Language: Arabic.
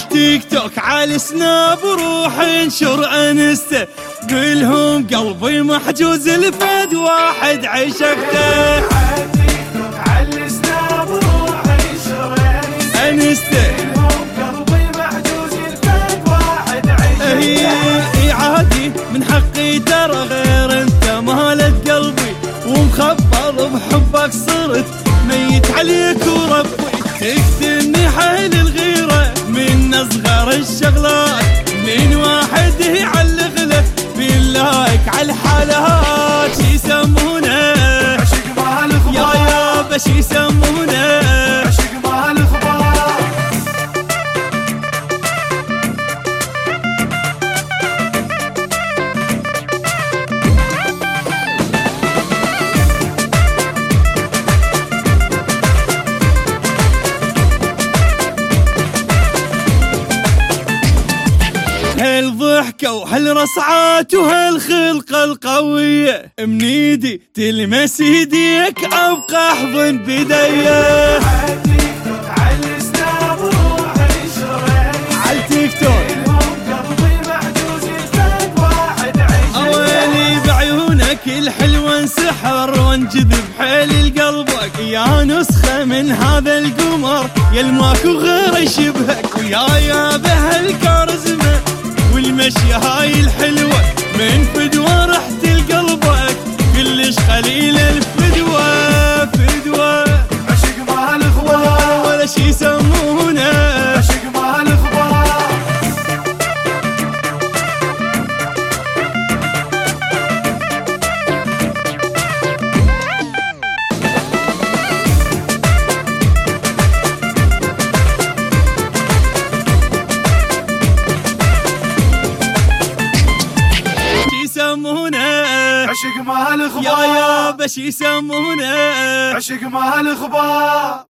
عالتيك توك عالسناب روح انشر انسته، قلهم قلبي محجوز لفد واحد عشقته. عالتيك توك عالسناب روح انشر انسته، قلهم قلبي محجوز لفد واحد عشقته. اي عادي من حقي ترى غير انت مالت قلبي، ومخبر بحبك صرت ميت عليك وربي. تقتلني حيل الغيرة من أصغر الشغلات، من واحد يعلق له باللايك عالحالات. شي يسمونه عشق مع الأخبار، يا يابا شي يسمونه عشق مع الأخبار. هالضحكة وهالرصعات وهالخلقة القوية، من ايدي تلمس ايديك ابقى احضن بديه. عالتيك توك عالسناب روح انشر عالتيك توك قلهم قلبي محجوز لفد واحد عشقته. اويلي بعيونك الحلوة انسحر وانجذب حيل لقلبك، يا نسخة من هذا القمر يا الماكو غير يشبهك. ويا بهالكاريزما والمشية هاي الحلوة، من فدوة رحت لقلبك كلش قليل الفدوة. فدوة عشق مع الأخبار، ولا شي يسمونه عشق مع الأخبار. يسمونه عشق مع الأخبار، يا يابا شي يسمونه عشق مع الأخبار.